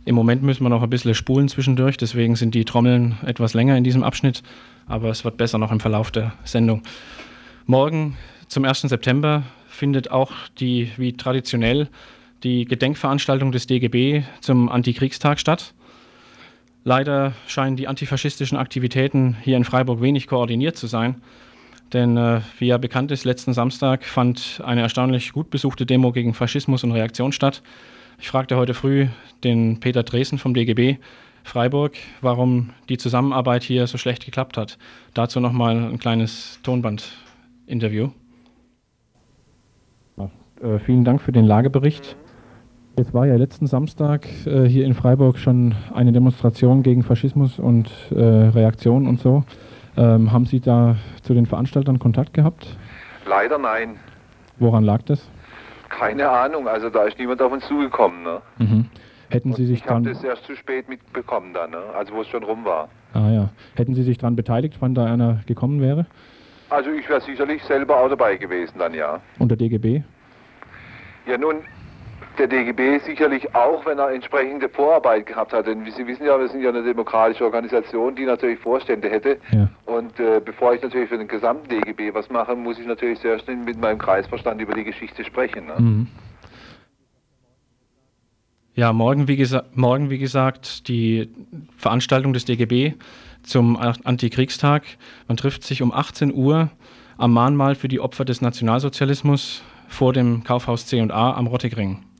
Im Moment müssen wir noch ein bisschen spulen zwischendurch, deswegen sind die Trommeln etwas länger in diesem Abschnitt, aber es wird besser noch im Verlauf der Sendung. Morgen zum 1. September findet auch wie traditionell die Gedenkveranstaltung des DGB zum Antikriegstag statt. Leider scheinen die antifaschistischen Aktivitäten hier in Freiburg wenig koordiniert zu sein, denn wie ja bekannt ist, letzten Samstag fand eine erstaunlich gut besuchte Demo gegen Faschismus und Reaktion statt. Ich fragte heute früh den Peter Dresen vom DGB Freiburg, warum die Zusammenarbeit hier so schlecht geklappt hat. Dazu nochmal ein kleines Tonbandinterview. Vielen Dank für den Lagebericht. Es war ja letzten Samstag hier in Freiburg schon eine Demonstration gegen Faschismus und Reaktion und so. Haben Sie da zu den Veranstaltern Kontakt gehabt? Leider nein. Woran lag das? Keine Ahnung, also da ist niemand auf uns zugekommen. Ne? Mhm. Hätten Sie sich ich habe das erst zu spät mitbekommen dann, ne? Also wo es schon rum war. Ah ja. Hätten Sie sich daran beteiligt, wann da einer gekommen wäre? Also ich wäre sicherlich selber auch dabei gewesen dann, ja. Und der DGB? Ja nun, der DGB sicherlich auch, wenn er entsprechende Vorarbeit gehabt hat. Denn wie Sie wissen ja, wir sind ja eine demokratische Organisation, die natürlich Vorstände hätte. Ja. Und bevor ich natürlich für den gesamten DGB was mache, muss ich natürlich sehr schnell mit meinem Kreisvorstand über die Geschichte sprechen. Ne? Mhm. Ja, morgen wie gesagt, die Veranstaltung des DGB zum Antikriegstag. Man trifft sich um 18 Uhr am Mahnmal für die Opfer des Nationalsozialismus vor dem Kaufhaus C&A am Rottigring.